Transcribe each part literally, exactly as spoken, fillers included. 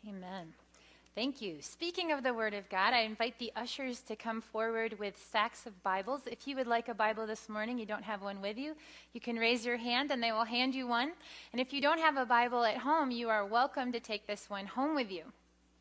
Amen. Thank you. Speaking of the Word of God, I invite the ushers to come forward with stacks of Bibles. If you would like a Bible this morning, you don't have one with you, you can raise your hand and they will hand you one. And if you don't have a Bible at home, you are welcome to take this one home with you.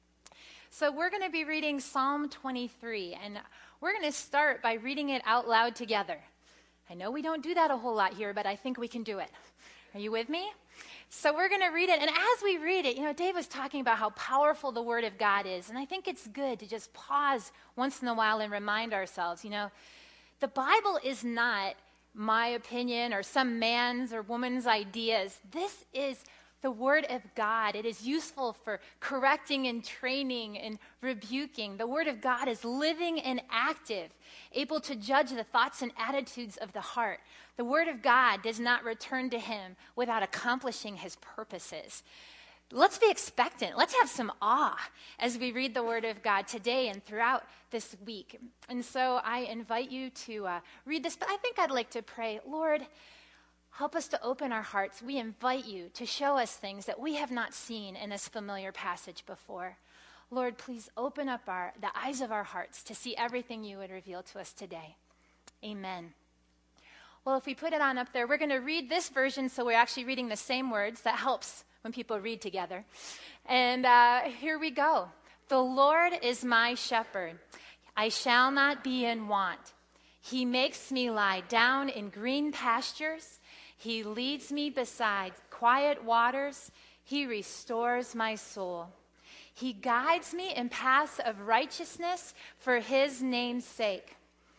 So we're going to be reading Psalm twenty-three, and we're going to start by reading it out loud together. I know we don't do that a whole lot here, but I think we can do it. Are you with me? So we're going to read it, and as we read it, you know, Dave was talking about how powerful the Word of God is, and I think it's good to just pause once in a while and remind ourselves, you know, the Bible is not my opinion or some man's or woman's ideas. This is the Word of God. It is useful for correcting and training and rebuking. The Word of God is living and active, able to judge the thoughts and attitudes of the heart. The Word of God does not return to Him without accomplishing His purposes. Let's be expectant. Let's have some awe as we read the Word of God today and throughout this week. And so I invite you to uh, read this, but I think I'd like to pray, Lord, help us to open our hearts. We invite you to show us things that we have not seen in this familiar passage before. Lord, please open up our the eyes of our hearts to see everything you would reveal to us today. Amen. Well, if we put it on up there, we're going to read this version, so we're actually reading the same words. That helps when people read together. And uh, here we go. The Lord is my shepherd. I shall not be in want. He makes me lie down in green pastures. He leads me beside quiet waters. He restores my soul. He guides me in paths of righteousness for his name's sake.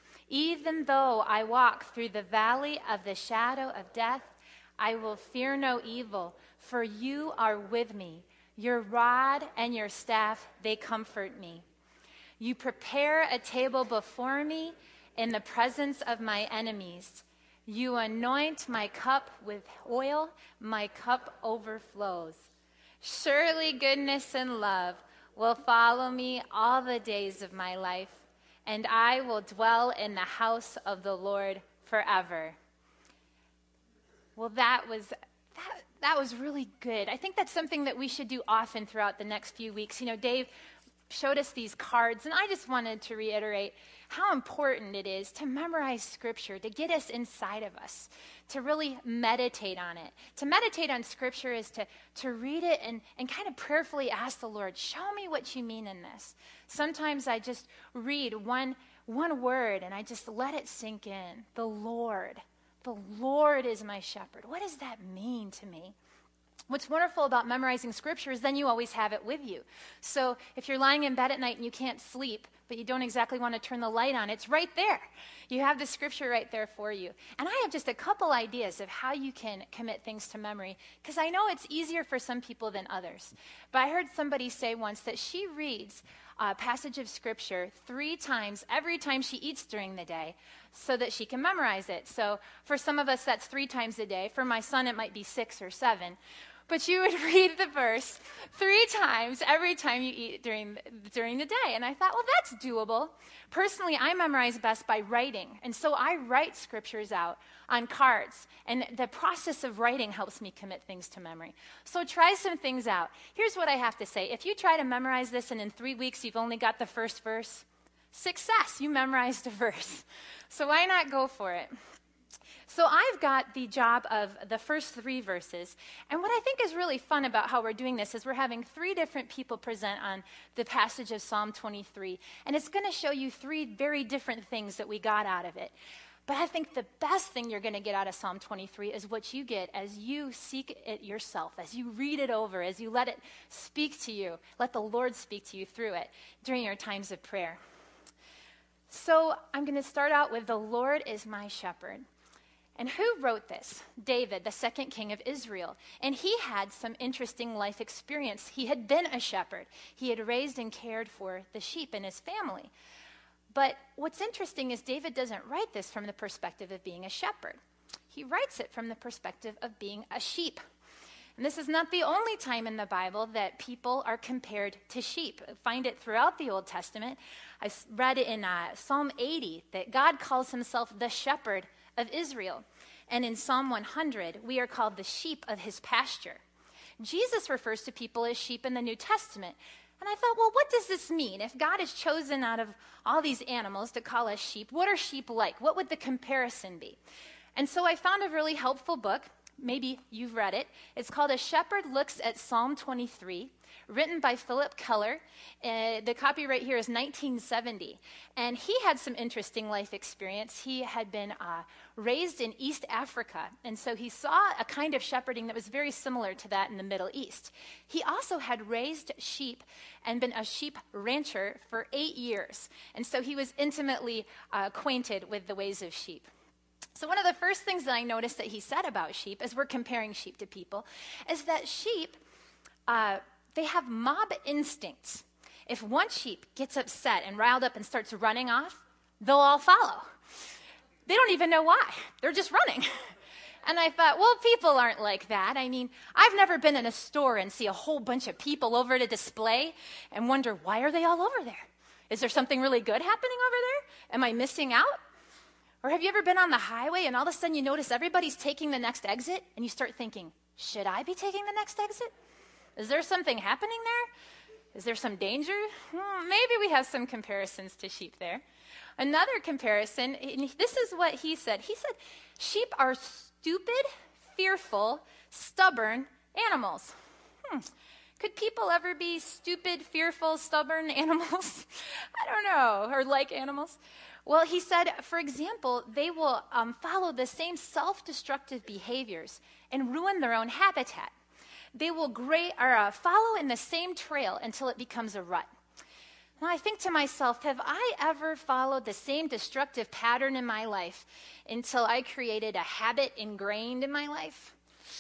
Even though I walk through the valley of the shadow of death, I will fear no evil, for you are with me. Your rod and your staff, they comfort me. You prepare a table before me in the presence of my enemies. You anoint my cup with oil, my cup overflows. Surely goodness and love will follow me all the days of my life, and I will dwell in the house of the Lord forever. Well, that was that, that was really good. I think that's something that we should do often throughout the next few weeks. You know, Dave showed us these cards, and I just wanted to reiterate how important it is to memorize Scripture, to get us inside of us, to really meditate on it. To meditate on Scripture is to, to read it and, and kind of prayerfully ask the Lord, show me what you mean in this. Sometimes I just read one, one word and I just let it sink in. The Lord. The Lord is my shepherd. What does that mean to me? What's wonderful about memorizing Scripture is then you always have it with you. So if you're lying in bed at night and you can't sleep, but you don't exactly want to turn the light on, it's right there. You have the Scripture right there for you. And I have just a couple ideas of how you can commit things to memory, because I know it's easier for some people than others. But I heard somebody say once that she reads a passage of Scripture three times every time she eats during the day so that she can memorize it. So for some of us, that's three times a day. For my son, it might be six or seven. But you would read the verse three times every time you eat during, during the day. And I thought, well, that's doable. Personally, I memorize best by writing. And so I write scriptures out on cards. And the process of writing helps me commit things to memory. So try some things out. Here's what I have to say. If you try to memorize this and in three weeks you've only got the first verse, success, you memorized a verse. So why not go for it? So I've got the job of the first three verses, and what I think is really fun about how we're doing this is we're having three different people present on the passage of Psalm twenty-three, and it's going to show you three very different things that we got out of it. But I think the best thing you're going to get out of Psalm twenty-three is what you get as you seek it yourself, as you read it over, as you let it speak to you, let the Lord speak to you through it during your times of prayer. So I'm going to start out with the Lord is my shepherd. And who wrote this? David, the second king of Israel. And he had some interesting life experience. He had been a shepherd. He had raised and cared for the sheep in his family. But what's interesting is David doesn't write this from the perspective of being a shepherd. He writes it from the perspective of being a sheep. And this is not the only time in the Bible that people are compared to sheep. I find it throughout the Old Testament. I read it in uh, Psalm eighty that God calls himself the shepherd of Israel. And in Psalm one hundred, we are called the sheep of his pasture. Jesus refers to people as sheep in the New Testament. And I thought, well, what does this mean? If God has chosen out of all these animals to call us sheep, what are sheep like? What would the comparison be? And so I found a really helpful book. Maybe you've read it. It's called A Shepherd Looks at Psalm twenty-three, written by Philip Keller. Uh, the copyright here is nineteen seventy. And he had some interesting life experience. He had been uh, raised in East Africa, and so he saw a kind of shepherding that was very similar to that in the Middle East. He also had raised sheep and been a sheep rancher for eight years, and so he was intimately uh, acquainted with the ways of sheep. So one of the first things that I noticed that he said about sheep, as we're comparing sheep to people, is that sheep, uh, they have mob instincts. If one sheep gets upset and riled up and starts running off, they'll all follow. They don't even know why. They're just running. And I thought, well, people aren't like that. I mean, I've never been in a store and see a whole bunch of people over at a display and wonder, why are they all over there? Is there something really good happening over there? Am I missing out? Or have you ever been on the highway and all of a sudden you notice everybody's taking the next exit and you start thinking, should I be taking the next exit? Is there something happening there? Is there some danger? Hmm, maybe we have some comparisons to sheep there. Another comparison, this is what he said. He said, sheep are stupid, fearful, stubborn animals. Hmm. Could people ever be stupid, fearful, stubborn animals? I don't know, or like animals. Well, he said, for example, they will um, follow the same self-destructive behaviors and ruin their own habitat. They will gra- or, uh, follow in the same trail until it becomes a rut. Now, I think to myself, have I ever followed the same destructive pattern in my life until I created a habit ingrained in my life?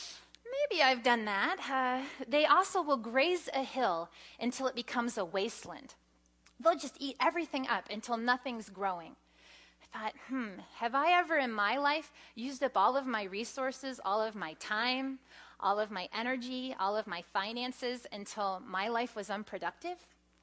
Maybe I've done that. Uh, they also will graze a hill until it becomes a wasteland. They'll just eat everything up until nothing's growing. I thought, hmm, have I ever in my life used up all of my resources, all of my time, all of my energy, all of my finances until my life was unproductive?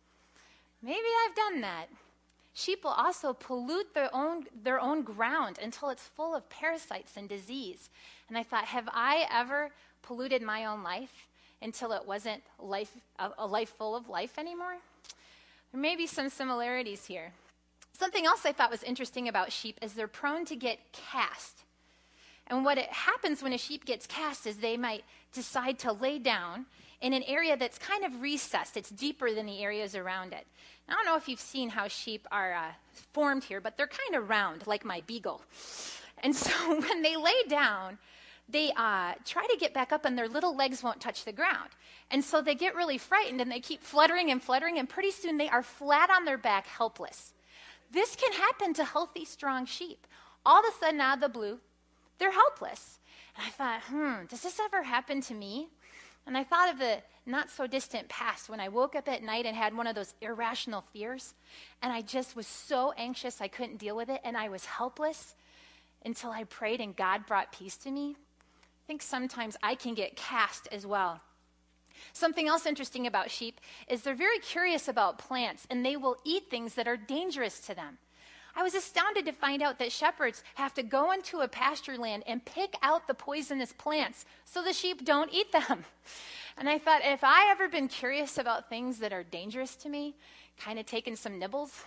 Maybe I've done that. Sheep will also pollute their own, their own ground until it's full of parasites and disease. And I thought, have I ever polluted my own life until it wasn't life, a, a life full of life anymore? There may be some similarities here. Something else I thought was interesting about sheep is they're prone to get cast. And what it happens when a sheep gets cast is they might decide to lay down in an area that's kind of recessed. It's deeper than the areas around it. I don't know if you've seen how sheep are uh, formed here, but they're kind of round, like my beagle. And so when they lay down, they uh, try to get back up and their little legs won't touch the ground. And so they get really frightened and they keep fluttering and fluttering, and pretty soon they are flat on their back, helpless. This can happen to healthy, strong sheep. All of a sudden, out of the blue, they're helpless. And I thought, hmm, does this ever happen to me? And I thought of the not so distant past when I woke up at night and had one of those irrational fears. And I just was so anxious I couldn't deal with it. And I was helpless until I prayed and God brought peace to me. I think sometimes I can get cast as well. Something else interesting about sheep is they're very curious about plants, and they will eat things that are dangerous to them. I was astounded to find out that shepherds have to go into a pasture land and pick out the poisonous plants so the sheep don't eat them. And I thought, if I ever been curious about things that are dangerous to me, kind of taking some nibbles,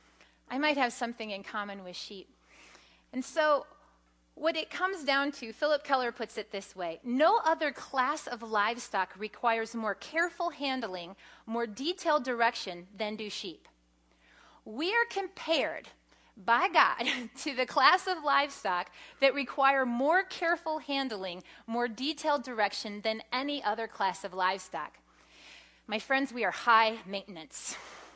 I might have something in common with sheep. And so what it comes down to, Philip Keller puts it this way: no other class of livestock requires more careful handling, more detailed direction than do sheep. We are compared by God to the class of livestock that require more careful handling, more detailed direction than any other class of livestock. My friends, we are high maintenance.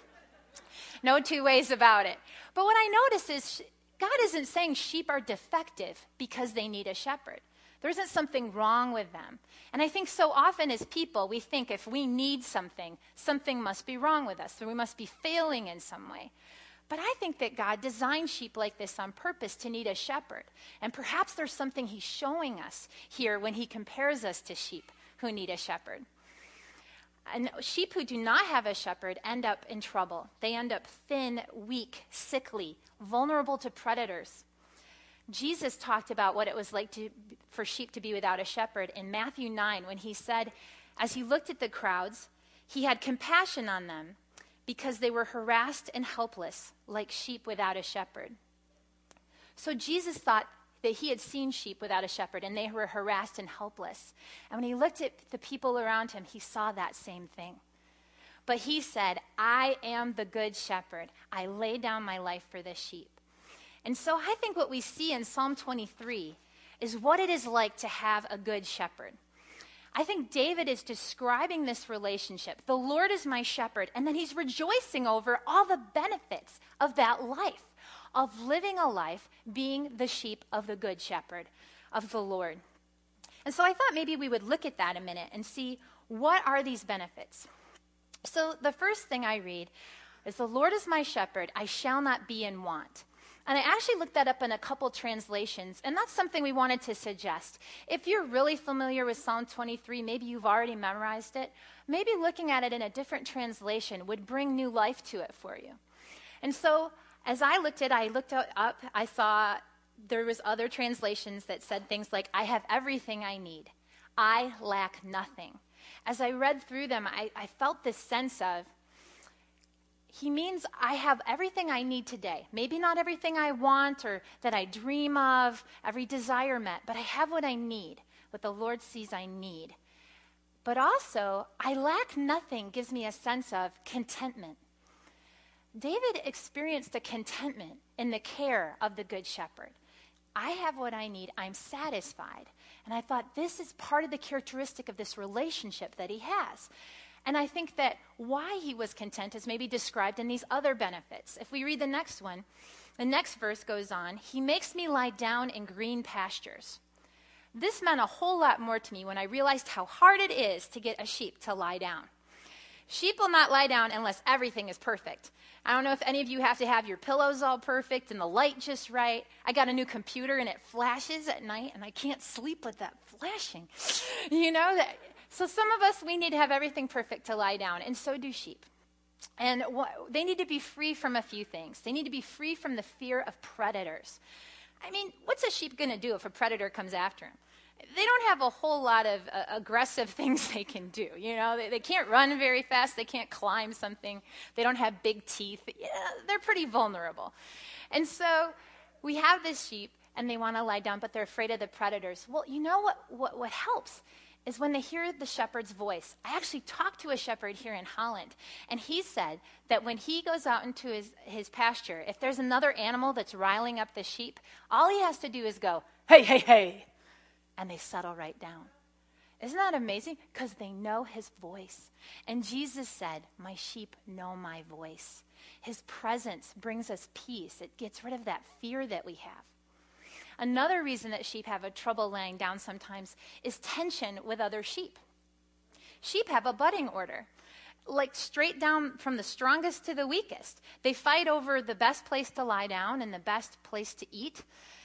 No two ways about it. But what I notice is God isn't saying sheep are defective because they need a shepherd. There isn't something wrong with them. And I think so often as people, we think if we need something, something must be wrong with us, or we must be failing in some way. But I think that God designed sheep like this on purpose to need a shepherd. And perhaps there's something he's showing us here when he compares us to sheep who need a shepherd. And sheep who do not have a shepherd end up in trouble. They end up thin, weak, sickly, vulnerable to predators. Jesus talked about what it was like to, for sheep to be without a shepherd in Matthew nine when he said, as he looked at the crowds, he had compassion on them because they were harassed and helpless, like sheep without a shepherd. So Jesus thought that he had seen sheep without a shepherd, and they were harassed and helpless. And when he looked at the people around him, he saw that same thing. But he said, I am the good shepherd. I lay down my life for the sheep. And so I think what we see in Psalm twenty-three is what it is like to have a good shepherd. I think David is describing this relationship. The Lord is my shepherd, and then he's rejoicing over all the benefits of that life, of living a life being the sheep of the good shepherd, of the Lord. And so I thought maybe we would look at that a minute and see what are these benefits. So the first thing I read is, the Lord is my shepherd, I shall not be in want. And I actually looked that up in a couple translations, and that's something we wanted to suggest. If you're really familiar with Psalm twenty-three, maybe you've already memorized it, maybe looking at it in a different translation would bring new life to it for you. And so as I looked at it, I looked up, I saw there was other translations that said things like, I have everything I need. I lack nothing. As I read through them, I, I felt this sense of, he means I have everything I need today. Maybe not everything I want or that I dream of, every desire met, but I have what I need, what the Lord sees I need. But also, I lack nothing gives me a sense of contentment. David experienced a contentment in the care of the Good Shepherd. I have what I need. I'm satisfied. And I thought this is part of the characteristic of this relationship that he has. And I think that why he was content is maybe described in these other benefits. If we read the next one, the next verse goes on, he makes me lie down in green pastures. This meant a whole lot more to me when I realized how hard it is to get a sheep to lie down. Sheep will not lie down unless everything is perfect. I don't know if any of you have to have your pillows all perfect and the light just right. I got a new computer and it flashes at night and I can't sleep with that flashing. You know, that, so some of us, we need to have everything perfect to lie down, and so do sheep. And wh- they need to be free from a few things. They need to be free from the fear of predators. I mean, what's a sheep going to do if a predator comes after him? They don't have a whole lot of uh, aggressive things they can do. You know, they, they can't run very fast. They can't climb something. They don't have big teeth. Yeah, they're pretty vulnerable. And so we have this sheep, and they want to lie down, but they're afraid of the predators. Well, you know what, what, what helps is when they hear the shepherd's voice. I actually talked to a shepherd here in Holland, and he said that when he goes out into his, his pasture, if there's another animal that's riling up the sheep, all he has to do is go, hey, hey, hey, and they settle right down. Isn't that amazing? Because they know his voice. And Jesus said, my sheep know my voice. His presence brings us peace. It gets rid of that fear that we have. Another reason that sheep have a trouble laying down sometimes is tension with other sheep. Sheep have a butting order, like straight down from the strongest to the weakest. They fight over the best place to lie down and the best place to eat.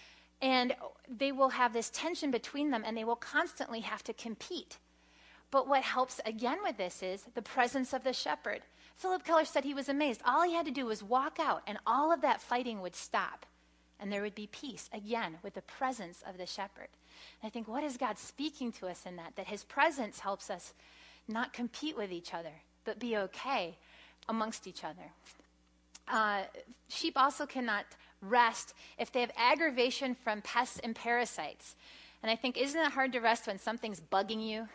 And they will have this tension between them, and they will constantly have to compete. But what helps again with this is the presence of the shepherd. Philip Keller said he was amazed. All he had to do was walk out, and all of that fighting would stop. And there would be peace, again, with the presence of the shepherd. And I think, what is God speaking to us in that? That his presence helps us not compete with each other, but be okay amongst each other. Uh, sheep also cannot rest if they have aggravation from pests and parasites. And I think, isn't it hard to rest when something's bugging you?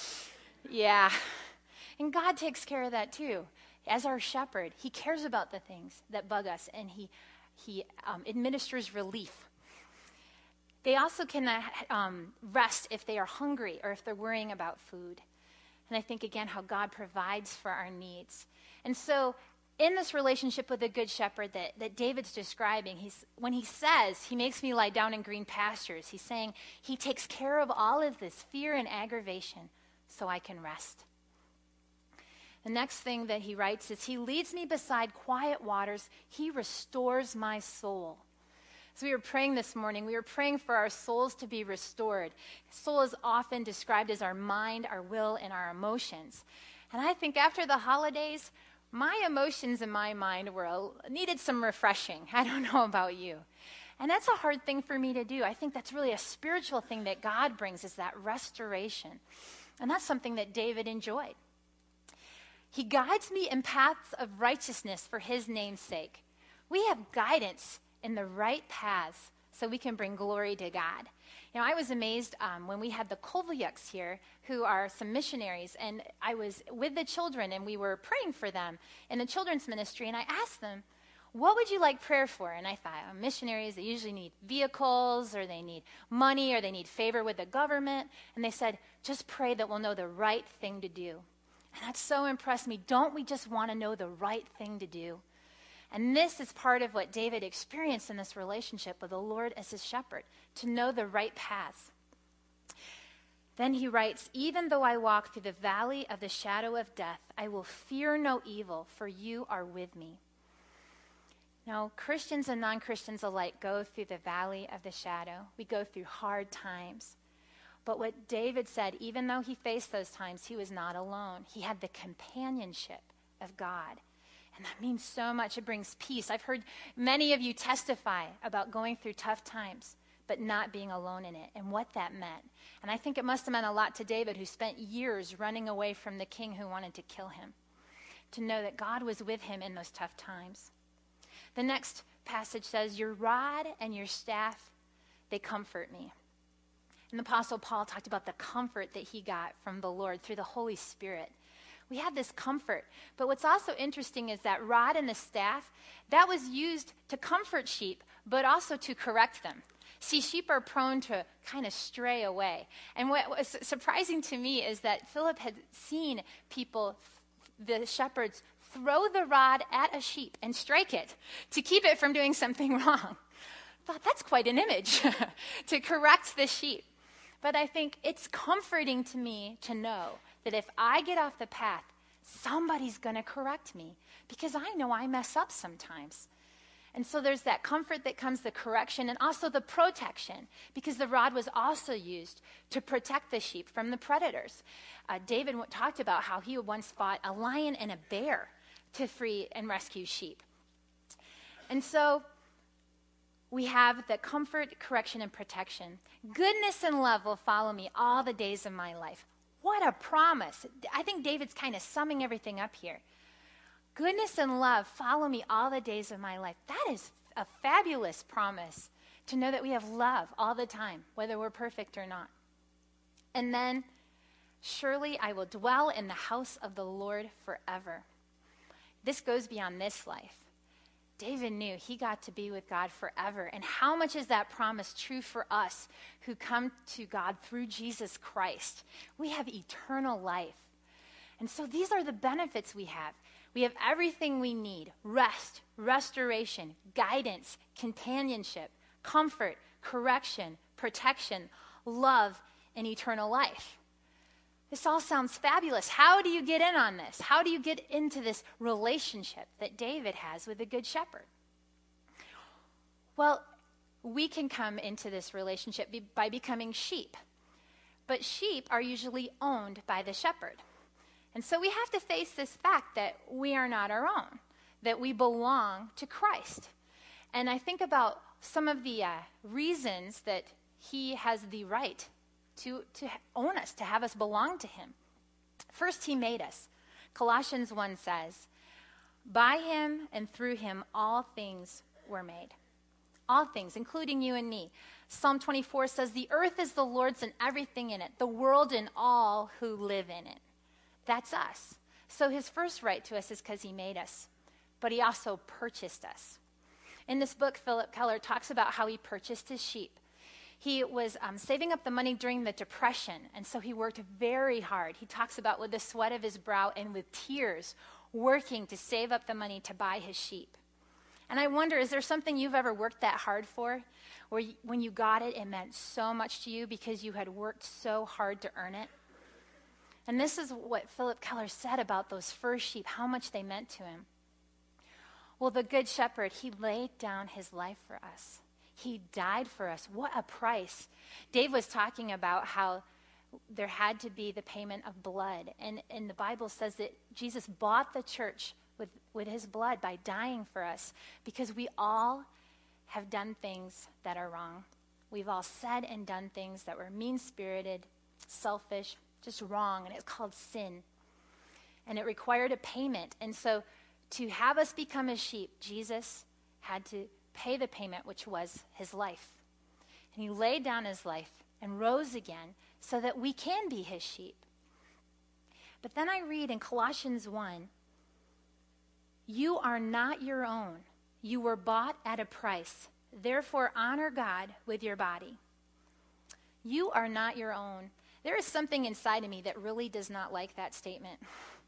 Yeah. And God takes care of that too. As our shepherd, he cares about the things that bug us, and he He um, administers relief. They also cannot um, rest if they are hungry or if they're worrying about food. And I think, again, how God provides for our needs. And so in this relationship with the Good Shepherd that, that David's describing, he's, when he says, he makes me lie down in green pastures, he's saying he takes care of all of this fear and aggravation so I can rest. The next thing that he writes is, he leads me beside quiet waters. He restores my soul. So we were praying this morning. We were praying for our souls to be restored. Soul is often described as our mind, our will, and our emotions. And I think after the holidays, my emotions and my mind were a, needed some refreshing. I don't know about you. And that's a hard thing for me to do. I think that's really a spiritual thing that God brings, is that restoration. And that's something that David enjoyed. He guides me in paths of righteousness for his name's sake. We have guidance in the right paths so we can bring glory to God. You know, I was amazed um, when we had the Kovalyuks here, who are some missionaries, and I was with the children, and we were praying for them in the children's ministry, and I asked them, what would you like prayer for? And I thought, oh, missionaries, they usually need vehicles, or they need money, or they need favor with the government. And they said, just pray that we'll know the right thing to do. And that so impressed me. Don't we just want to know the right thing to do? And this is part of what David experienced in this relationship with the Lord as his shepherd, to know the right paths. Then he writes, even though I walk through the valley of the shadow of death, I will fear no evil, for you are with me. Now, Christians and non-Christians alike go through the valley of the shadow. We go through hard times. But what David said, even though he faced those times, he was not alone. He had the companionship of God. And that means so much. It brings peace. I've heard many of you testify about going through tough times, but not being alone in it, and what that meant. And I think it must have meant a lot to David, who spent years running away from the king who wanted to kill him, to know that God was with him in those tough times. The next passage says, your rod and your staff, they comfort me. And the Apostle Paul talked about the comfort that he got from the Lord through the Holy Spirit. We have this comfort. But what's also interesting is that rod and the staff, that was used to comfort sheep, but also to correct them. See, sheep are prone to kind of stray away. And what was surprising to me is that Philip had seen people, the shepherds, throw the rod at a sheep and strike it to keep it from doing something wrong. I thought, that's quite an image to correct the sheep. But I think it's comforting to me to know that if I get off the path, somebody's going to correct me, because I know I mess up sometimes. And so there's that comfort that comes, the correction, and also the protection, because the rod was also used to protect the sheep from the predators. Uh, David w- talked about how he once fought a lion and a bear to free and rescue sheep. And so we have the comfort, correction, and protection. Goodness and love will follow me all the days of my life. What a promise. I think David's kind of summing everything up here. Goodness and love follow me all the days of my life. That is a fabulous promise, to know that we have love all the time, whether we're perfect or not. And then, surely I will dwell in the house of the Lord forever. This goes beyond this life. David knew he got to be with God forever. And how much is that promise true for us who come to God through Jesus Christ? We have eternal life. And so these are the benefits we have. We have everything we need: rest, restoration, guidance, companionship, comfort, correction, protection, love, and eternal life. This all sounds fabulous. How do you get in on this? How do you get into this relationship that David has with the Good Shepherd? Well, we can come into this relationship be- by becoming sheep. But sheep are usually owned by the shepherd. And so we have to face this fact that we are not our own, that we belong to Christ. And I think about some of the uh, reasons that he has the right to, to own us, to have us belong to him. First, he made us. Colossians one says, by him and through him all things were made. All things, including you and me. Psalm twenty-four says, the earth is the Lord's and everything in it, the world and all who live in it. That's us. So his first right to us is because he made us, but he also purchased us. In this book, Philip Keller talks about how he purchased his sheep. He was um, saving up the money during the Depression, and so he worked very hard. He talks about with the sweat of his brow and with tears, working to save up the money to buy his sheep. And I wonder, is there something you've ever worked that hard for, where you, when you got it, it meant so much to you because you had worked so hard to earn it? And this is what Philip Keller said about those first sheep, how much they meant to him. Well, the Good Shepherd, he laid down his life for us. He died for us. What a price. Dave was talking about how there had to be the payment of blood. And, and the Bible says that Jesus bought the church with, with his blood by dying for us, because we all have done things that are wrong. We've all said and done things that were mean-spirited, selfish, just wrong, and it's called sin. And it required a payment. And so to have us become his sheep, Jesus had to pay the payment, which was his life. And he laid down his life and rose again so that we can be his sheep. But then I read in Colossians one, you are not your own. You were bought at a price. Therefore, honor God with your body. You are not your own. There is something inside of me that really does not like that statement.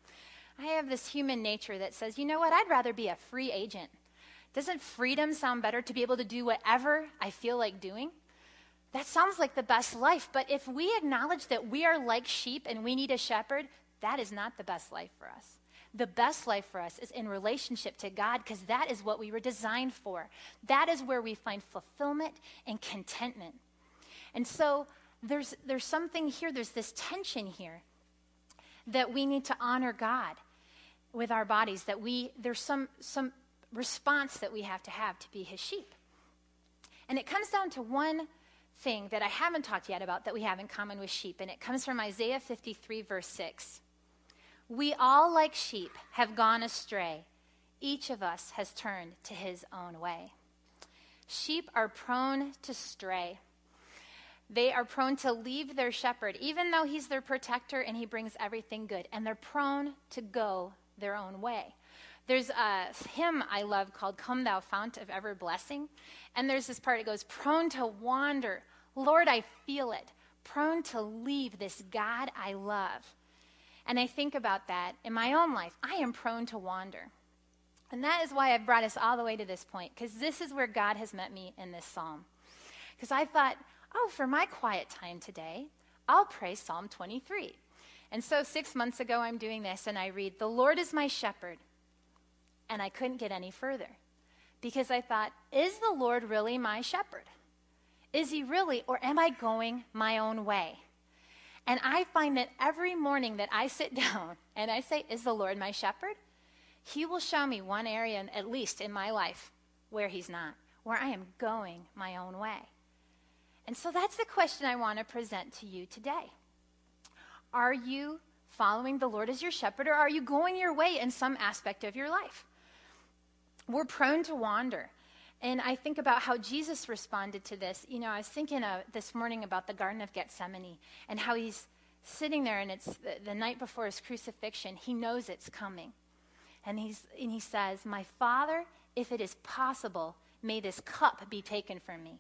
I have this human nature that says, you know what, I'd rather be a free agent. Doesn't freedom sound better, to be able to do whatever I feel like doing? That sounds like the best life, but if we acknowledge that we are like sheep and we need a shepherd, that is not the best life for us. The best life for us is in relationship to God, because that is what we were designed for. That is where we find fulfillment and contentment. And so there's there's something here, there's this tension here that we need to honor God with our bodies, that we there's some some response that we have to have to be his sheep. And it comes down to one thing that I haven't talked yet about that we have in common with sheep, and it comes from Isaiah fifty-three, verse six. We all, like sheep, have gone astray. Each of us has turned to his own way. Sheep are prone to stray. They are prone to leave their shepherd, even though he's their protector and he brings everything good. And they're prone to go their own way. There's a hymn I love called Come Thou Fount of Ever Blessing. And there's this part, it goes, prone to wander. Lord, I feel it. Prone to leave this God I love. And I think about that in my own life. I am prone to wander. And that is why I've brought us all the way to this point, because this is where God has met me in this psalm. Because I thought, oh, for my quiet time today, I'll pray Psalm twenty-three. And so six months ago, I'm doing this, and I read, the Lord is my shepherd. And I couldn't get any further, because I thought, is the Lord really my shepherd? Is he really, or am I going my own way? And I find that every morning that I sit down and I say, is the Lord my shepherd? He will show me one area, at least in my life, where he's not, where I am going my own way. And so that's the question I want to present to you today. Are you following the Lord as your shepherd, or are you going your way in some aspect of your life? We're prone to wander. And I think about how Jesus responded to this. You know, I was thinking uh, this morning about the Garden of Gethsemane and how he's sitting there, and it's the, the night before his crucifixion. He knows it's coming. And, he's, and he says, my Father, if it is possible, may this cup be taken from me.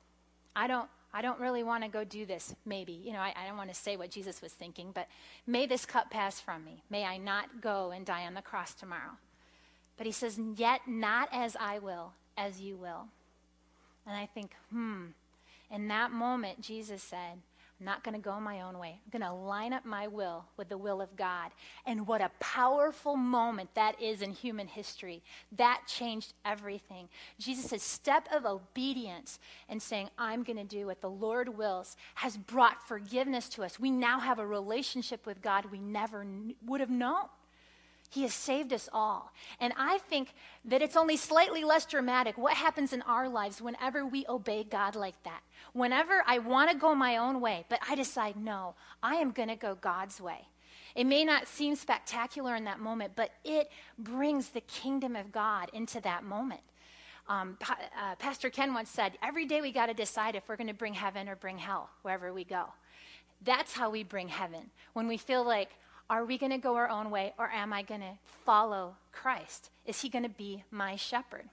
I don't, I don't really want to go do this, maybe. You know, I, I don't want to say what Jesus was thinking, but may this cup pass from me. May I not go and die on the cross tomorrow. But he says, yet not as I will, as you will. And I think, hmm, in that moment, Jesus said, I'm not going to go my own way. I'm going to line up my will with the will of God. And what a powerful moment that is in human history. That changed everything. Jesus' step of obedience and saying, I'm going to do what the Lord wills, has brought forgiveness to us. We now have a relationship with God we never kn- would have known. He has saved us all. And I think that it's only slightly less dramatic what happens in our lives whenever we obey God like that. Whenever I want to go my own way, but I decide, no, I am going to go God's way. It may not seem spectacular in that moment, but it brings the kingdom of God into that moment. Um, pa- uh, Pastor Ken once said, every day we got to decide if we're going to bring heaven or bring hell, wherever we go. That's how we bring heaven. When we feel like, are we going to go our own way, or am I going to follow Christ? Is he going to be my shepherd?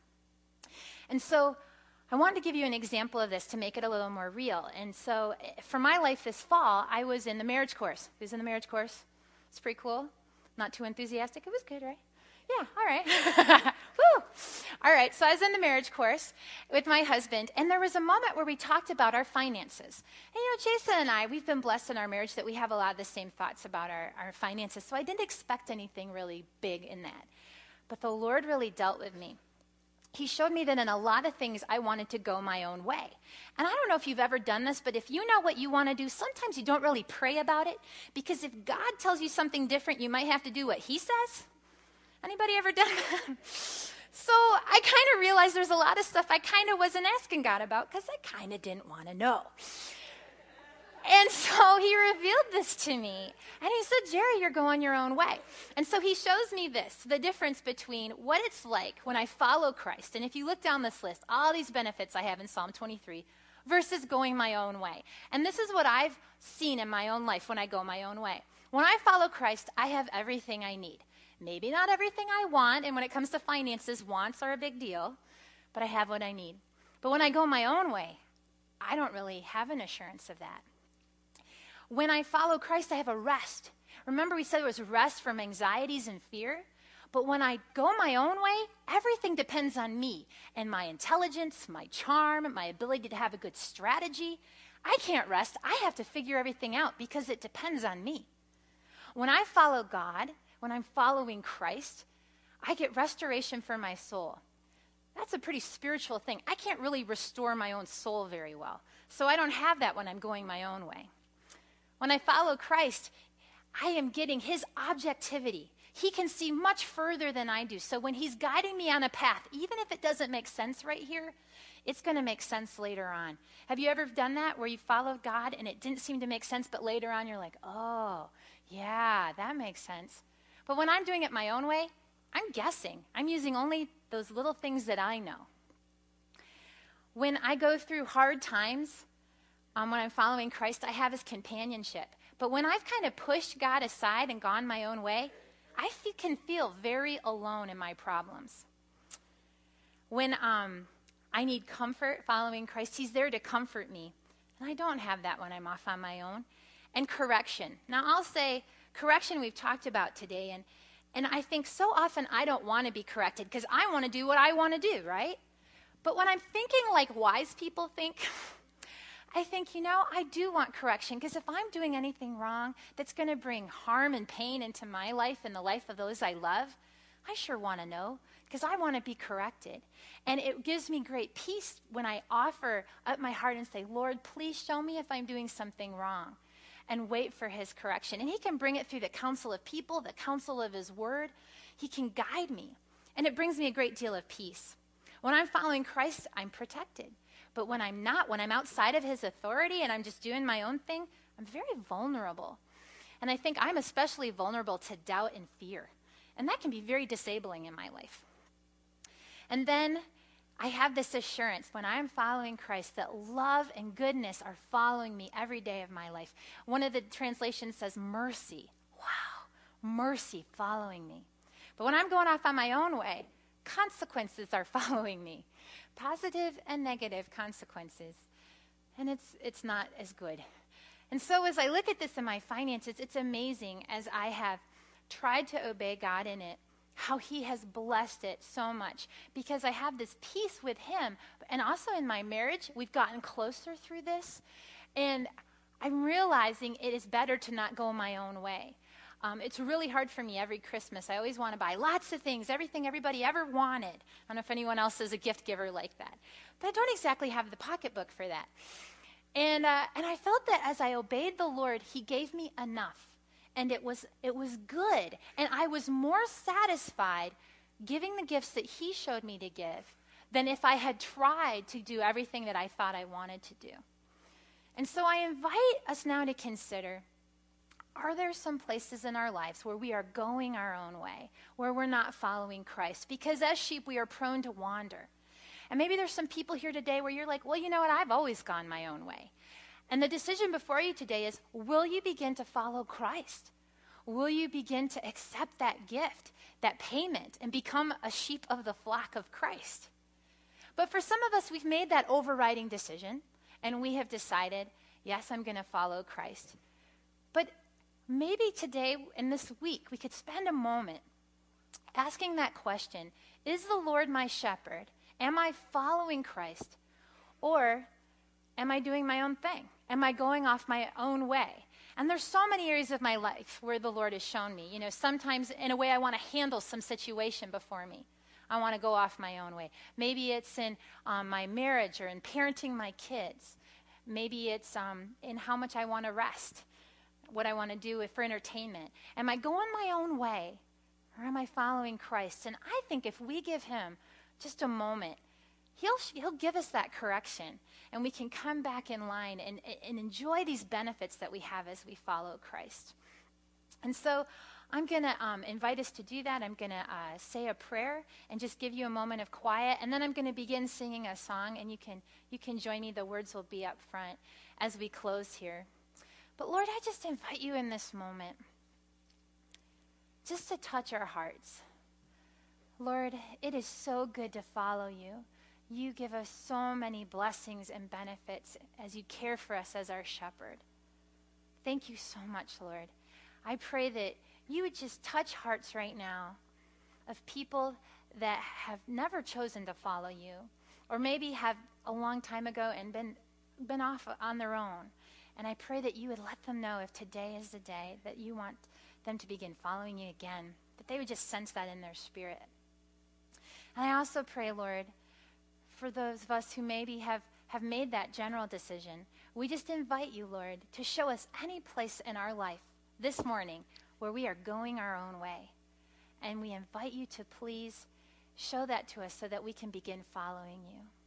And so I wanted to give you an example of this to make it a little more real. And so for my life this fall, I was in the marriage course. Who's in the marriage course? It's pretty cool. Not too enthusiastic. It was good, right? Yeah, all right. Woo! All right, so I was in the marriage course with my husband, and there was a moment where we talked about our finances. And, you know, Jason and I, we've been blessed in our marriage that we have a lot of the same thoughts about our, our finances, so I didn't expect anything really big in that. But the Lord really dealt with me. He showed me that in a lot of things, I wanted to go my own way. And I don't know if you've ever done this, but if you know what you want to do, sometimes you don't really pray about it, because if God tells you something different, you might have to do what he says. Anybody ever done that? So I kind of realized there's a lot of stuff I kind of wasn't asking God about because I kind of didn't want to know. And so he revealed this to me. And he said, Jerry, you're going your own way. And so he shows me this, the difference between what it's like when I follow Christ. And if you look down this list, all these benefits I have in Psalm twenty-three versus going my own way. And this is what I've seen in my own life when I go my own way. When I follow Christ, I have everything I need. Maybe not everything I want. And when it comes to finances, wants are a big deal. But I have what I need. But when I go my own way, I don't really have an assurance of that. When I follow Christ, I have a rest. Remember, we said it was rest from anxieties and fear? But when I go my own way, everything depends on me and my intelligence, my charm, my ability to have a good strategy. I can't rest. I have to figure everything out because it depends on me. When I follow God, when I'm following Christ, I get restoration for my soul. That's a pretty spiritual thing. I can't really restore my own soul very well. So I don't have that when I'm going my own way. When I follow Christ, I am getting his objectivity. He can see much further than I do. So when he's guiding me on a path, even if it doesn't make sense right here, it's going to make sense later on. Have you ever done that where you followed God and it didn't seem to make sense, but later on you're like, oh, yeah, that makes sense. But when I'm doing it my own way, I'm guessing. I'm using only those little things that I know. When I go through hard times, um, when I'm following Christ, I have his companionship. But when I've kind of pushed God aside and gone my own way, I f- can feel very alone in my problems. When um, I need comfort following Christ, he's there to comfort me. And I don't have that when I'm off on my own. And correction. Now, I'll say correction we've talked about today. And, and I think so often I don't want to be corrected because I want to do what I want to do, right? But when I'm thinking like wise people think, I think, you know, I do want correction because if I'm doing anything wrong that's going to bring harm and pain into my life and the life of those I love, I sure want to know because I want to be corrected. And it gives me great peace when I offer up my heart and say, Lord, please show me if I'm doing something wrong, and wait for his correction. And he can bring it through the counsel of people, the counsel of his word. He can guide me. And it brings me a great deal of peace. When I'm following Christ, I'm protected. But when I'm not, when I'm outside of his authority and I'm just doing my own thing, I'm very vulnerable. And I think I'm especially vulnerable to doubt and fear. And that can be very disabling in my life. And then I have this assurance when I'm following Christ that love and goodness are following me every day of my life. One of the translations says mercy. Wow, mercy following me. But when I'm going off on my own way, consequences are following me. Positive and negative consequences. And it's it's not as good. And so as I look at this in my finances, it's amazing as I have tried to obey God in it, how he has blessed it so much because I have this peace with him. And also in my marriage, we've gotten closer through this. And I'm realizing it is better to not go my own way. Um, it's really hard for me every Christmas. I always want to buy lots of things, everything everybody ever wanted. I don't know if anyone else is a gift giver like that. But I don't exactly have the pocketbook for that. And uh, and I felt that as I obeyed the Lord, he gave me enough. And it was it was good. And I was more satisfied giving the gifts that he showed me to give than if I had tried to do everything that I thought I wanted to do. And so I invite us now to consider, are there some places in our lives where we are going our own way, where we're not following Christ? Because as sheep, we are prone to wander. And maybe there's some people here today where you're like, well, you know what? I've always gone my own way. And the decision before you today is, will you begin to follow Christ? Will you begin to accept that gift, that payment, and become a sheep of the flock of Christ? But for some of us, we've made that overriding decision, and we have decided, yes, I'm going to follow Christ. But maybe today, in this week, we could spend a moment asking that question, is the Lord my shepherd? Am I following Christ? Or am I doing my own thing? Am I going off my own way? And there's so many areas of my life where the Lord has shown me. You know, sometimes in a way I want to handle some situation before me. I want to go off my own way. Maybe it's in um, my marriage or in parenting my kids. Maybe it's um, in how much I want to rest, what I want to do for entertainment. Am I going my own way or am I following Christ? And I think if we give him just a moment, he'll, he'll give us that correction, and we can come back in line and, and enjoy these benefits that we have as we follow Christ. And so I'm going to um, invite us to do that. I'm going to uh, say a prayer and just give you a moment of quiet, and then I'm going to begin singing a song, and you can you can join me. The words will be up front as we close here. But Lord, I just invite you in this moment just to touch our hearts. Lord, it is so good to follow you. You give us so many blessings and benefits as you care for us as our shepherd. Thank you so much, Lord. I pray that you would just touch hearts right now of people that have never chosen to follow you, or maybe have a long time ago and been been off on their own. And I pray that you would let them know if today is the day that you want them to begin following you again, that they would just sense that in their spirit. And I also pray, Lord, for those of us who maybe have, have made that general decision, we just invite you, Lord, to show us any place in our life this morning where we are going our own way. And we invite you to please show that to us so that we can begin following you.